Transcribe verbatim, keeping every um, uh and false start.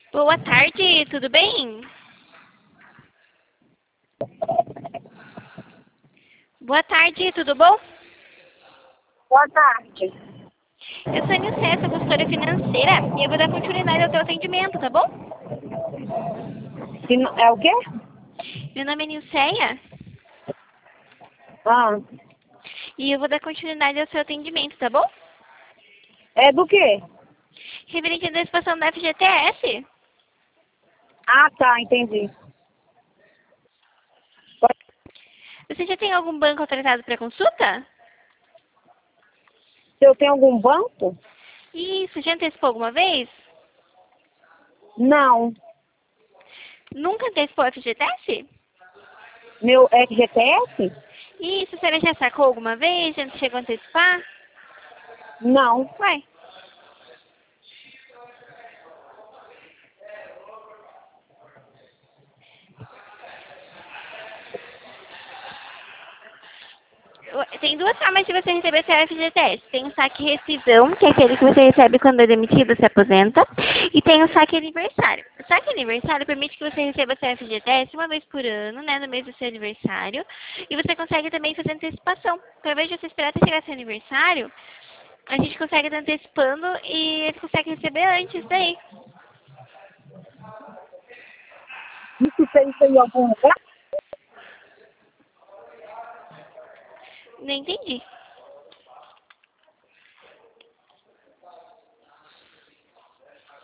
Boa tarde, tudo bem? Boa tarde, tudo bom? Boa tarde. Eu sou a Nilce, sou consultora financeira e eu vou dar continuidade ao teu atendimento, tá bom? Se não- É o quê? Meu nome é Nilceia Ah, e eu vou dar continuidade ao seu atendimento, tá bom? é do quê? Referente à antecipação da F G T S. Ah, tá, entendi. Você já tem algum banco autorizado para consulta? Se eu tenho algum banco? Isso, já antecipou alguma vez? Não. Nunca antecipou a F G T S? Meu F G T S? Isso, você já sacou alguma vez? Já chegou a antecipar? Não. Uai, tem duas formas de você receber seu F G T S. Tem o saque rescisão, que é aquele que você recebe quando é demitido, se aposenta. E tem o saque aniversário. O saque aniversário permite que você receba seu F G T S uma vez por ano, né, no mês do seu aniversário. E você consegue também fazer antecipação. Então, ao invés de você esperar até chegar seu aniversário, a gente consegue estar antecipando e você consegue receber antes daí. Isso tem isso em algum lugar? Não entendi.